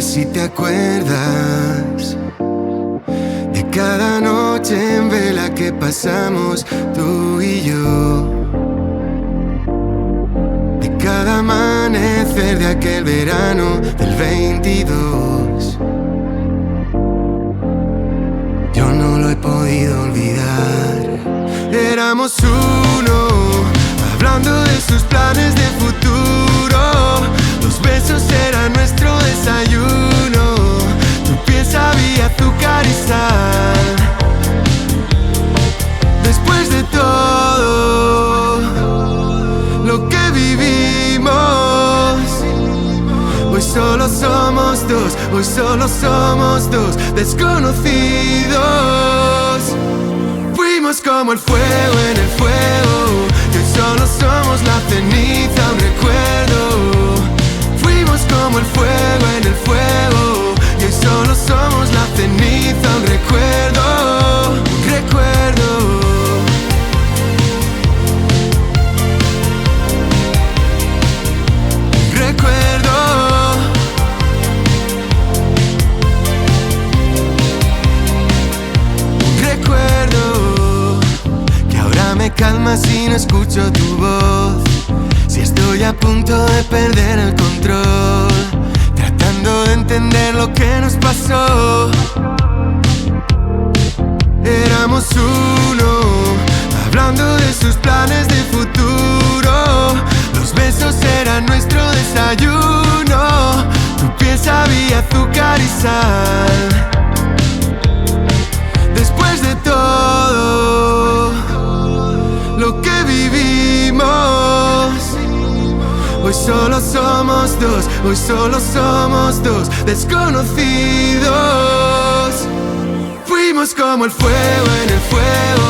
si te acuerdas de cada noche en vela que pasamos tú y yo, de cada amanecer de aquel verano del 22. Yo no lo he podido olvidar. Éramos uno, hablando de sus planes de futuro. Los besos eran nuestro desayuno. Tu piel sabía azúcar y sal. Después de todo lo que vivimos, hoy solo somos dos, hoy solo somos dos desconocidos. Fuimos como el fuego en el fuego, y hoy solo somos la ceniza, un recuerdo. Fuimos como el fuego en el fuego, y hoy solo somos la ceniza, un recuerdo, un recuerdo. Un recuerdo. Un recuerdo. Que ahora me calma si no escucho tu voz, si estoy a punto de perder el control, tratando de entender lo que nos pasó. Éramos uno, hablando de sus planes de futuro. Los besos eran nuestro desayuno. Tu piel sabía azúcar y sal. Después de todo lo que vivimos, hoy solo somos dos, hoy solo somos dos desconocidos. Fuimos como el fuego en el fuego,